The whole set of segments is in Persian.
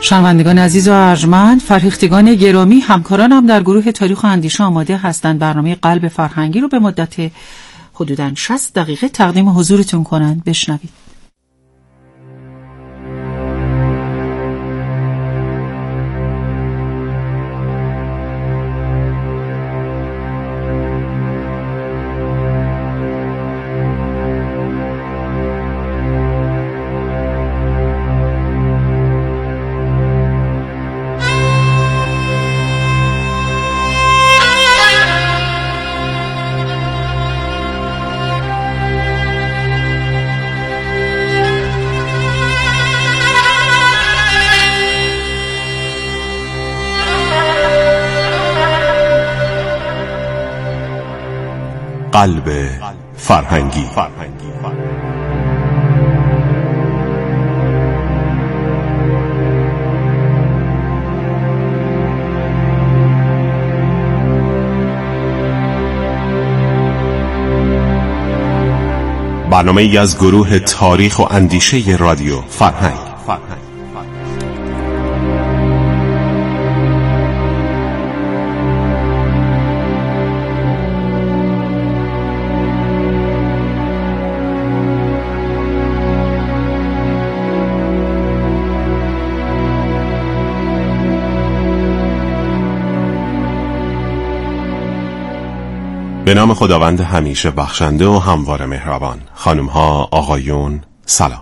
شنوندگان عزیز و ارجمند، فرهیختگان گرامی، همکارانم در گروه تاریخ و اندیشه آماده هستند برنامه قلب فرهنگی رو به مدت حدوداً 60 دقیقه تقدیم حضورتون کنند. بشنوید. قلب فرهنگی. برنامه ای از گروه تاریخ و اندیشه رادیو فرهنگ. به نام خداوند همیشه بخشنده و هموار مهربان. خانم ها، آقایون، سلام.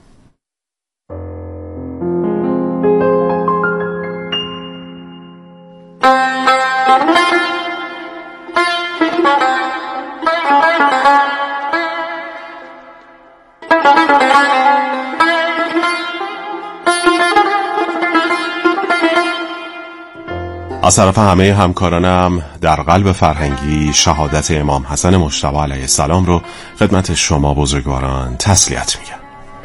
از طرف همه همکارانم در قلب فرهنگی شهادت امام حسن مجتبی علیه السلام رو خدمت شما بزرگواران تسلیت میگم.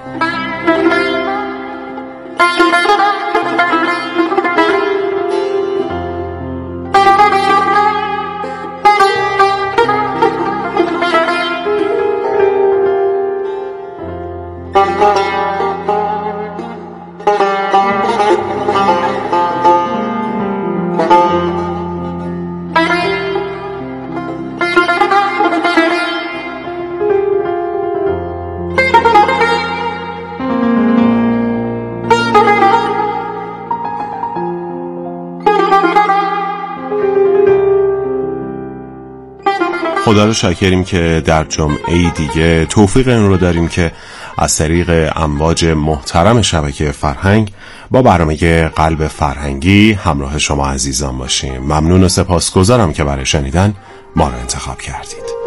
خدا رو شاکریم که در جمعه دیگه توفیق این رو داریم که از طریق امواج محترم شبکه فرهنگ با برنامه قلب فرهنگی همراه شما عزیزان باشیم. ممنون و سپاسگزارم که برای شنیدن ما رو انتخاب کردید.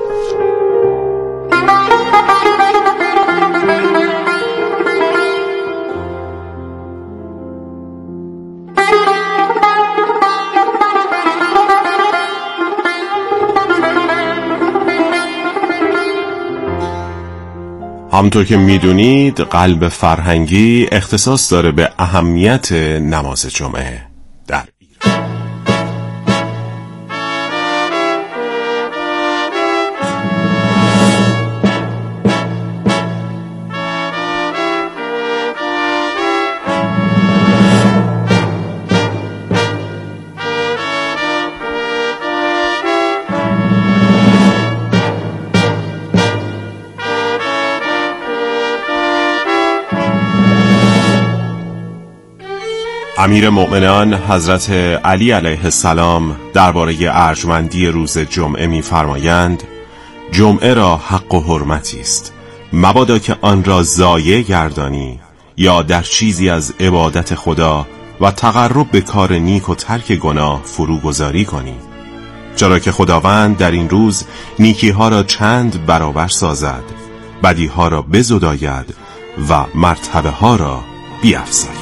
همونطور که میدونید قلب فرهنگی اختصاص داره به اهمیت نماز جمعه در ایران. امیر مؤمنان حضرت علی علیه السلام درباره ارجمندی روز جمعه می‌فرمایند: جمعه را حق و حرمتی است، مبادا که آن را ضایع گردانی یا در چیزی از عبادت خدا و تقرب به کار نیک و ترک گناه فروگذاری کنی، چرا که خداوند در این روز نیکی‌ها را چند برابر سازد، بدی‌ها را بزداید و مرتبه ها را بیفزاید.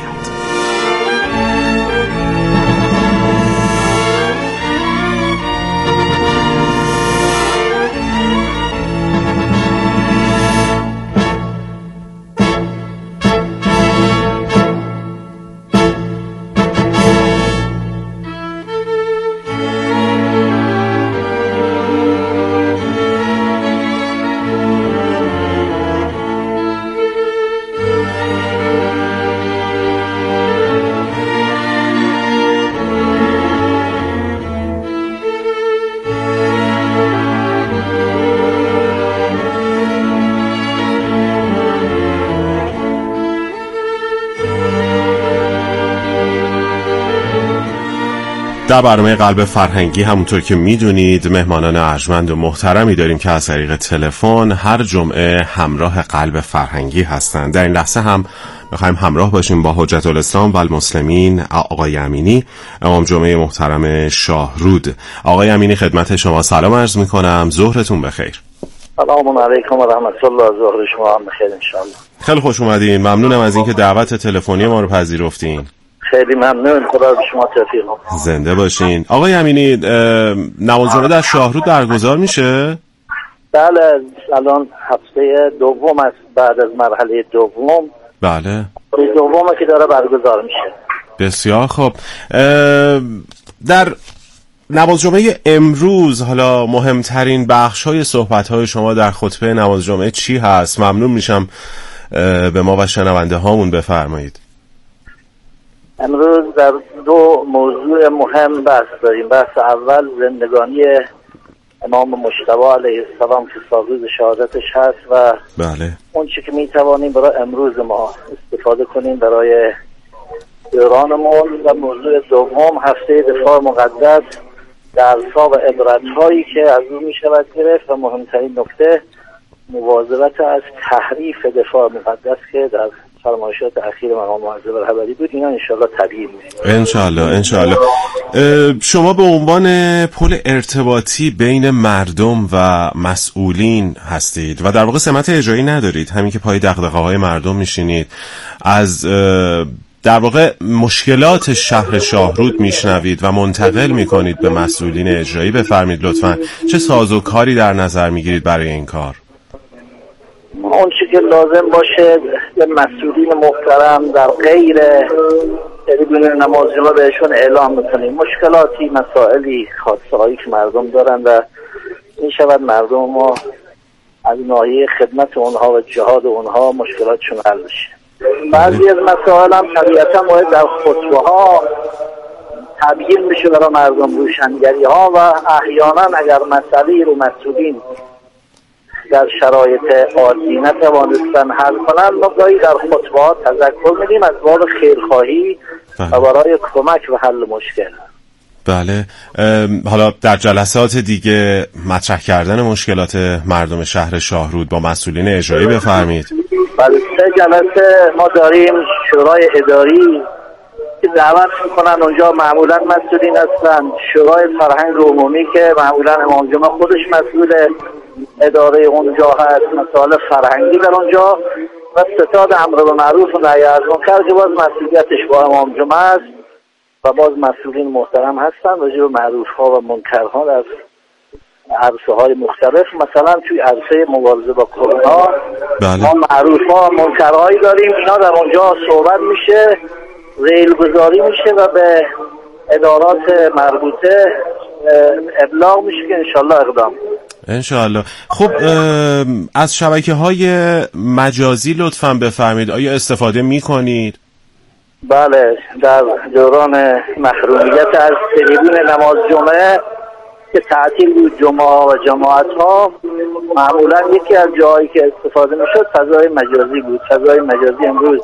در برنامه قلب فرهنگی همونطور که میدونید مهمانان ارجمند و محترمی داریم که از طریق تلفن هر جمعه همراه قلب فرهنگی هستند. در این لحظه هم میخوایم همراه باشیم با حجت الاسلام و المسلمین آقای امینی، امام جمعه محترم شاهرود. آقای امینی خدمت شما سلام عرض میکنم، ظهرتون بخیر. سلام علیکم و رحمت الله، ظهر شما هم بخیر انشالله. خیلی خوش اومدین، ممنونم از اینکه دعوت تلفنی ما رو پذیرفتین. خیلی ممنون، خدا به شما توفیق بده. زنده باشین. آقای امینی، نماز جمعه در شاهرود برگزار میشه؟ بله، الان هفته دوم است بعد از مرحله دوم. بله. دومه که داره برگزار میشه. بسیار خوب. در نماز جمعه امروز حالا مهمترین بخش‌های صحبت‌های شما در خطبه نماز جمعه چی هست؟ ممنون میشم به ما و شنونده هامون بفرمایید. امروز در دو موضوع مهم بحث داریم. بحث اول زندگانی امام مجتبی علیه السلام که سالروز شهادتش هست و بله، اون چی که میتوانیم برای امروز ما استفاده کنیم برای دورانمون، و موضوع دوم هفته دفاع مقدس، درس‌ها و عبرت‌هایی که از اون میشود گرفت، و مهمترین نکته مواظبت از تحریف دفاع مقدس که در فرمایشات اخیر مقام معظم رهبری بود. اینا انشالله تبیین میشه انشالله. شما به عنوان پل ارتباطی بین مردم و مسئولین هستید و در واقع سمت اجرایی ندارید، همین که پای دغدغه‌های مردم میشینید، از در واقع مشکلات شهر شاهرود میشنوید و منتقل میکنید به مسئولین اجرایی. بفرمید لطفاً چه سازوکاری در نظر میگیرید برای این کار؟ اون چی که لازم باشه به مسئولین محترم در غیر بدون نماز جمعه بهشون اعلام میکنیم. مشکلاتی، مسائلی، خاصه‌هایی که مردم دارن و میشود مردم ما از ناحیه خدمت اونها و جهاد اونها مشکلاتشون حل بشه. بعضی از مسائل هم طبیعتا باید در خطبه ها تبیین بشه برای مردم، روشنگری ها، و احیانا اگر مسئله رو مسئولین در شرایط عادی نتوانستن حل کنن، ما گاهی در خطبه ها تذکر میدیم از باب خیرخواهی و برای کمک و حل مشکل. بله. حالا در جلسات دیگه مطرح کردن مشکلات مردم شهر شاهرود با مسئولین اجرایی بفرمید. بله، 3 جلسه ما داریم شورای اداری که دعوت میکنن، اونجا معمولا مسئولین هستن. شورای فرهنگ عمومی که معمولا امام جمعه خودش مسئول اداره اونجا هست، مسائل فرهنگی در اونجا، و ستاد امر به معروف و نهی از منکر که باز مسئولیتش با امام جمعه است و باز مسئولین محترم هستن راجع به معروف ها و منکرها در عرصه های مختلف. مثلا توی عرصه مبارزه با کرونا ما معروف ها و منکرهایی داریم، اینا در اونجا صحبت میشه، ریل گذاری میشه و به ادارات مربوطه ابلاغ میشه که انشالله اقدام انشالله. خب از شبکه‌های مجازی لطفاً بفرمید، آیا استفاده میکنید؟ بله، در دوران محرومیت از تریبون نماز جمعه که تعطیل بود جمعه و جماعت ها، معمولا یکی از جاهایی که استفاده میشد فضای مجازی بود. فضای مجازی امروز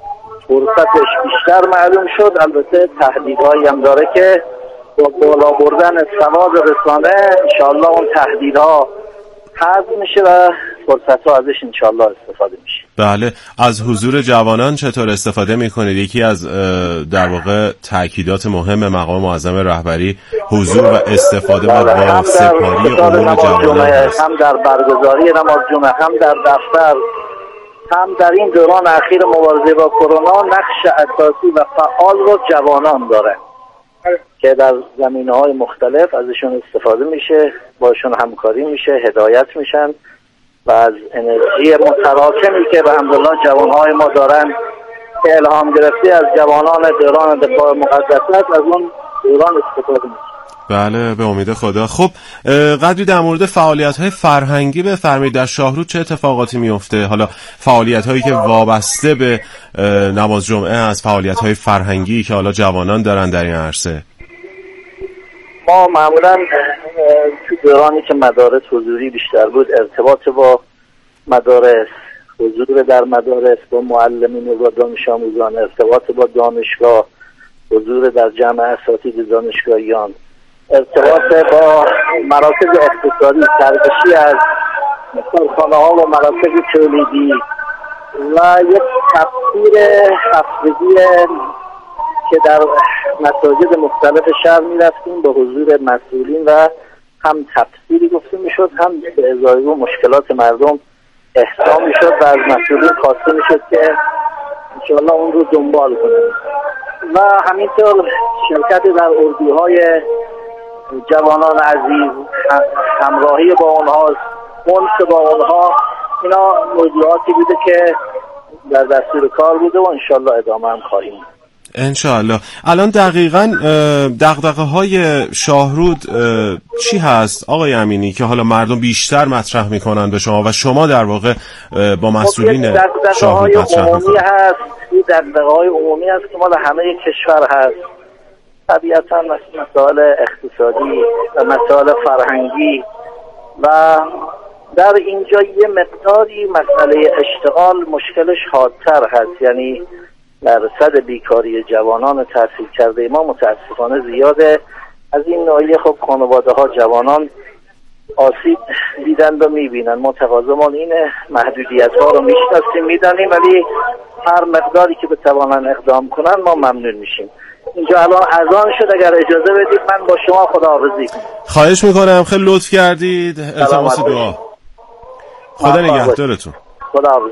فرصتش بیشتر معلوم شد، البته تهدیدهایی هم داره که با بالا بردن سواد رسانه انشاءالله اون تهدیدها حذف میشه و فرصت ها ازش انشاءالله استفاده میشه. بله. از حضور جوانان چطور استفاده میکنید؟ یکی از در واقع تأکیدات مهم مقام معظم رهبری حضور و استفاده و سپاری امور جوانان هست. هم در برگزاری نماز جمعه، هم در دفتر، هم در این دوران اخیر مبارزه با کرونا نقش اساسی و فعال رو جوانان داره که در زمینه‌های مختلف ازشون استفاده میشه، باشون همکاری میشه، هدایت میشن و از انرژی متراکمی که به الحمدلله جوانهای ما دارن که الهام گرفته از جوانان دوران دفاع مقدس از اون دوران استفاده میشه. بله، به امید خدا. خب قدری در مورد فعالیت‌های فرهنگی بفرمایید. در شاهرود چه اتفاقاتی میفته؟ حالا فعالیت‌هایی که وابسته به نماز جمعه از فعالیت‌های فرهنگی که حالا جوانان دارن در این عرصه. ما معمولا تو دورانی که مدارس حضوری بیشتر بود، ارتباط با مدارس، حضور در مدارس با معلمین و با دانش آموزان، ارتباط با دانشگاه، حضور در جمع اساتید دانشگاهیان، ارتباط با مراکز اقتصادی، سرکشی از کارخانه ها و مراکز تولیدی و یک تفسیر هفتگی که در مساجد مختلف شهر می‌رفتیم با حضور مسئولین و هم تفسیری گفته میشد، هم به ازای و مشکلات مردم احسا میشد و از مسئولین خواسته میشد که انشاءالله اون رو دنبال کنیم و همینطور شرکت در اردوهای جوانان عزیز، همراهی با اونها، انس با اونها، اینا موضوعاتی بوده که در دستور کار بوده و انشاءالله ادامه هم خواهیم. انشاءالله. الان دقیقاً دغدغه‌های شاهرود چی هست آقای امینی که حالا مردم بیشتر مطرح میکنن به شما و شما در واقع با مسئولین شاهرود مطرح میکنن؟ این دغدغه‌های عمومی هست که مال همه کشور هست. طبیعتاً مسائل اقتصادی و مسائل فرهنگی و در اینجا یه مقداری مسئله اشتغال مشکلش حادتر هست، یعنی درصد بیکاری جوانان تحصیل کرده ما متاسفانه زیاده. از این ناحیه خب خانواده ها جوانان آسیب دیدن و میبینن. ما تقاضامون اینه، محدودیت ها رو میشناسیم میدانیم، ولی هر مقداری که بتوانن اقدام کنن ما ممنون میشیم. اینجا الان اذان شد، اگر اجازه بدید من با شما خداحافظی کنم. خواهش میکنم، خیلی لطف کردید. التماس دعا. خدا نگهدارتون. خداحافظ.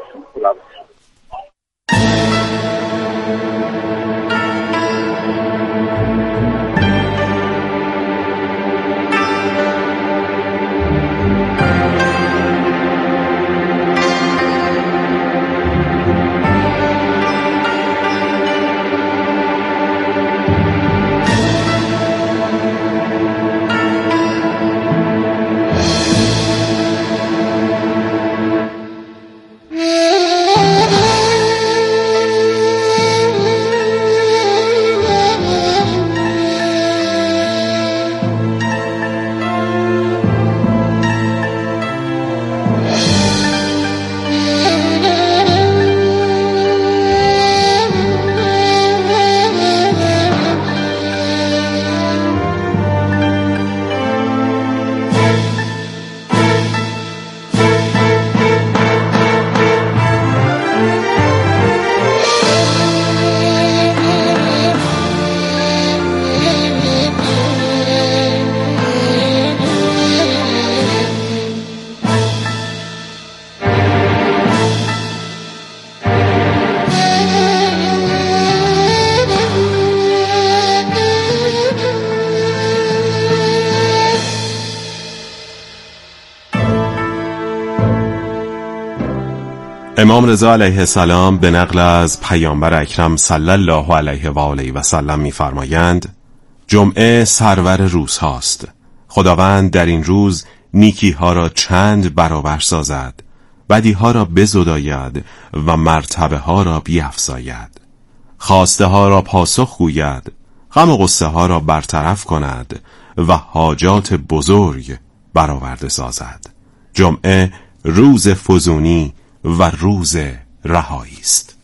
امام رضا علیه السلام به نقل از پیامبر اکرم صلی الله علیه و آله و سلم می‌فرمایند: جمعه سرور روزهاست. خداوند در این روز نیکی ها را چند برابر سازد، بدی ها را بزداید و مرتبه ها را بیفزاید، خواسته ها را پاسخ گوید، غم و غصه ها را برطرف کند و حاجات بزرگ برآورده سازد. جمعه روز فزونی و روز رهایی است.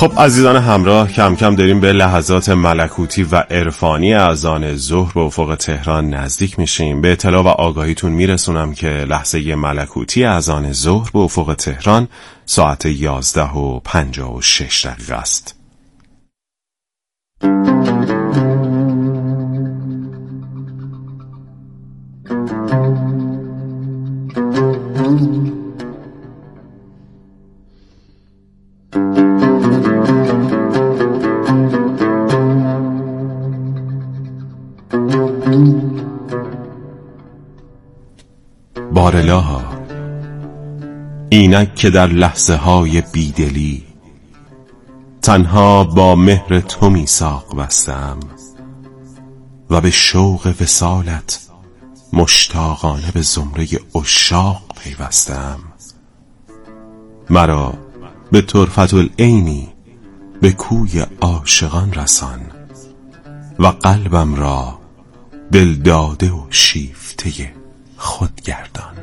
خب عزیزان همراه، کم کم داریم به لحظات ملکوتی و عرفانی اذان ظهر به افق تهران نزدیک میشیم. به اطلاع و آگاهیتون میرسونم که لحظه ملکوتی اذان ظهر به افق تهران ساعت 11:56 است. بارالها، اینک که در لحظه های بیدلی تنها با مهر تو میثاق بستم و به شوق وصالت مشتاقانه به زمره عشاق پیوستم. مرا به طرفت العینی به کوی عاشقان رسان و قلبم را دل داده و شیفته خود گردان.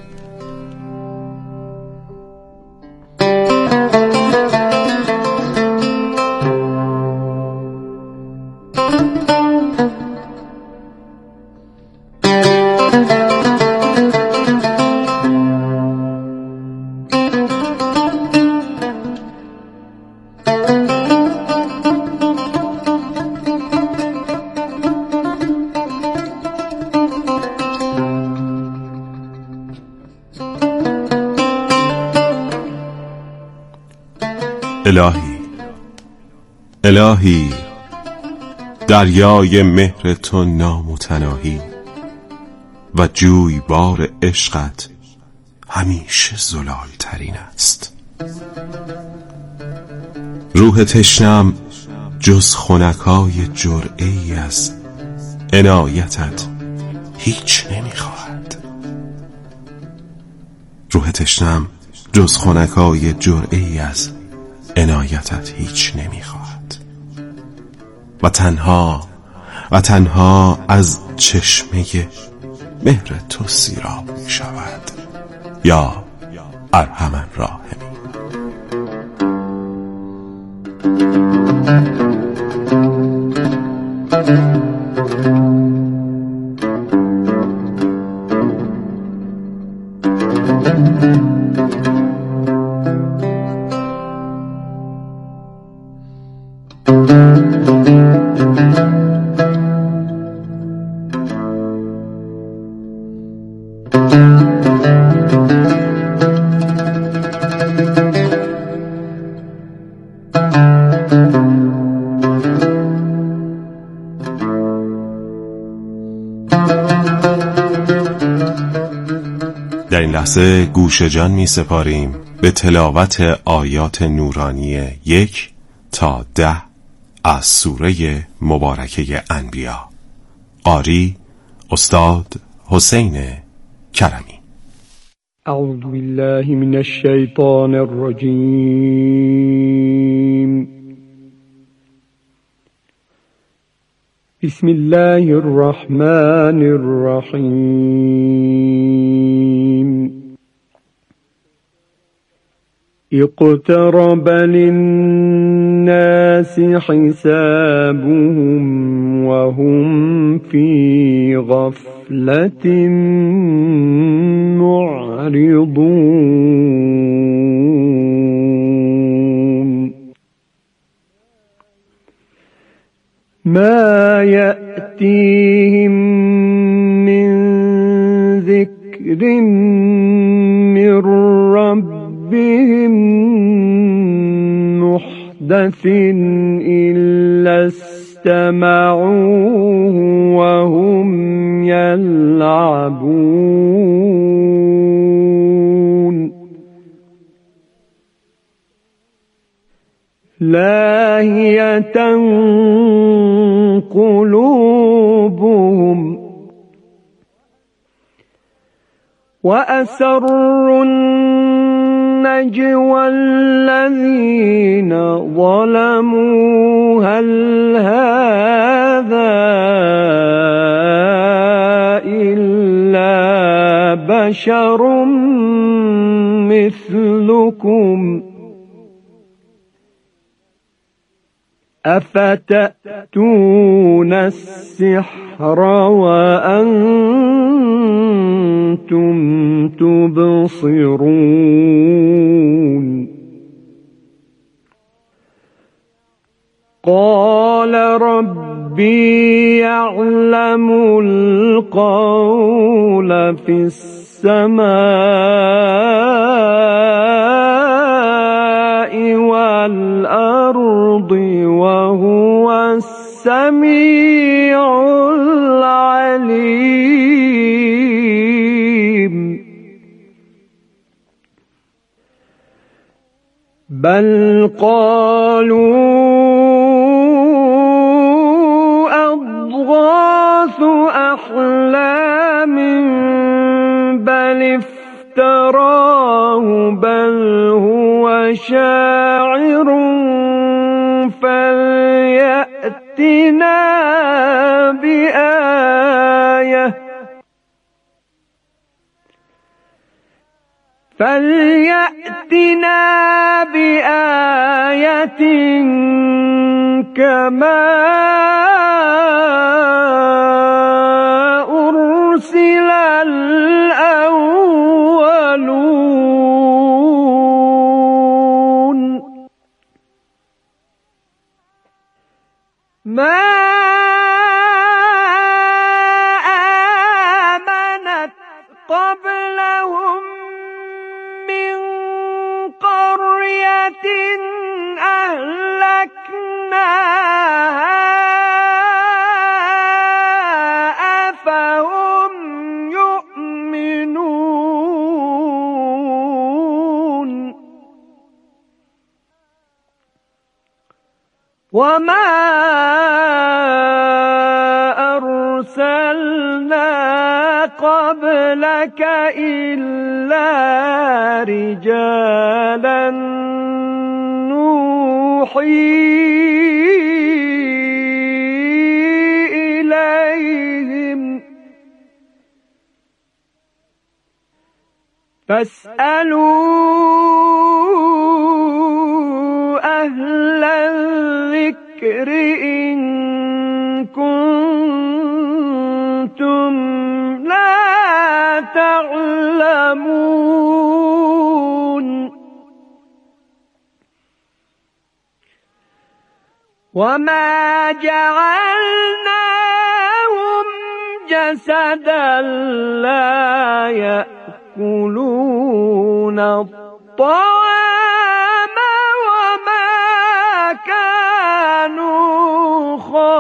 الهی، دریای مهر تو نامتناهی و جویبار عشقت همیشه زلال ترین است. روح تشنم جز خنکای جرعه‌ای از عنایتت هیچ نمیخواهد. روح تشنم جز خنکای جرعه‌ای از عنایتت هیچ نمیخواهد و تنها از چشمه مهر تو سیراب میشود. یا ارحم الراحمین. در این لحظه گوش جان می سپاریم به تلاوت آیات نورانی 1 تا 10 از سوره مبارکه انبیا. قاری استاد حسین کرمی. اعوذ بالله من الشیطان الرجیم. بسم الله الرحمن الرحیم. اقترب للناس حسابهم وهم في غفلة معرضون. ما يأتيهم من ذكر من ربهم محدث إلا استمعوه وهم يلعبون. لاهية قلوبهم وأسروا النجوى الذين ظلموا هل هذا إلا بشر مثلكم أفتأتون السحر وأنتم تبصرون قال ربي يعلم القول في السماء والأرض وهو السميع العليم بل قالوا أضغاث أحلام بل افتراه بل هو شاعر فليأتنا بآية كما أرسل الأولون ما آمنت قبلهم من قرية أهلكناها أفهم يؤمنون وما أرسلنا قبلك إلا رجالا نوحي إليهم فاسألوا أهل الذكر إن كنتم لا تعلمون وما جعلناهم جسدا لا يأكلون الطعام وما كانوا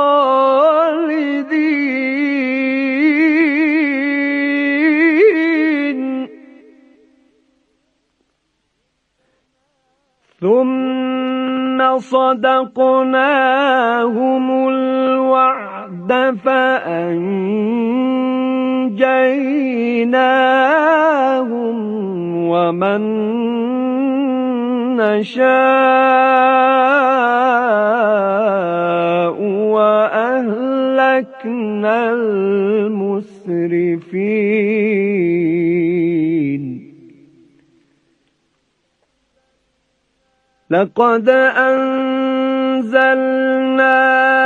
خالدين ثم صدقناهم الوعد فأنجيناهم ومن نشاء وأهلكنا المسرفين لقد أنزلنا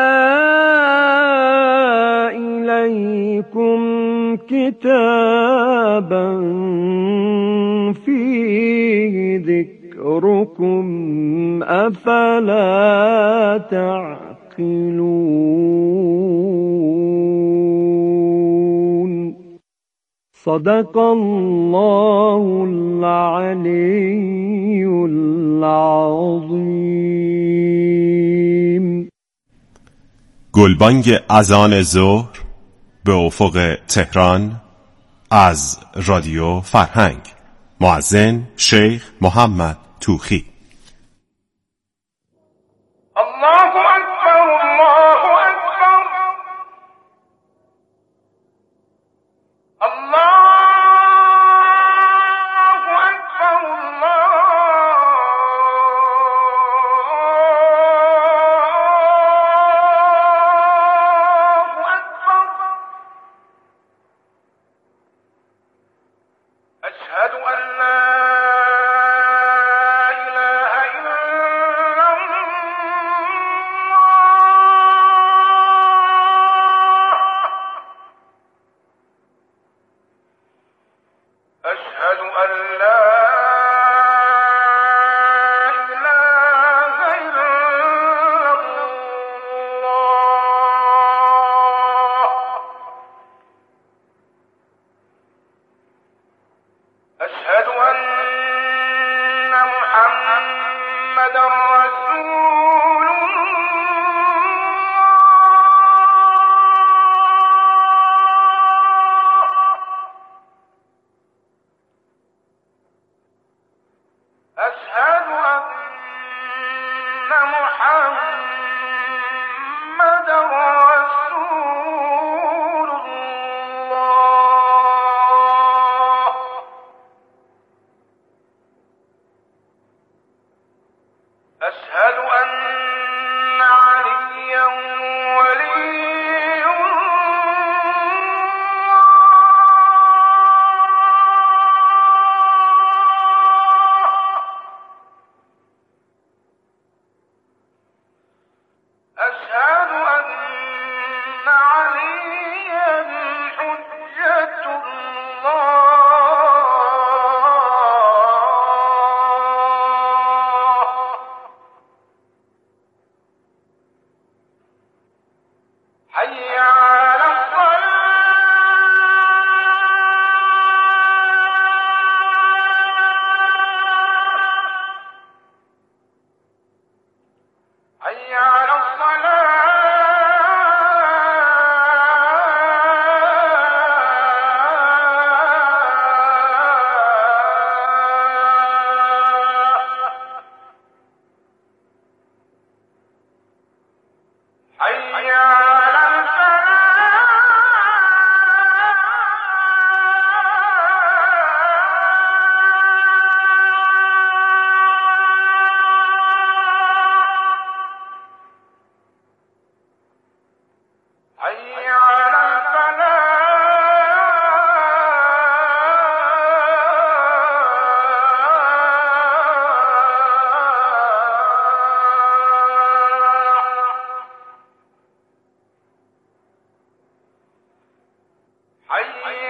إليكم كتابا فيه ذكركم أفلا تعقلون صدق الله العلي العظیم. گلبانگ اذان ظهر به افق تهران از رادیو فرهنگ. مؤذن شیخ محمد توخی. الله اکبر الله اکبر الله أشهد أن لا إله حي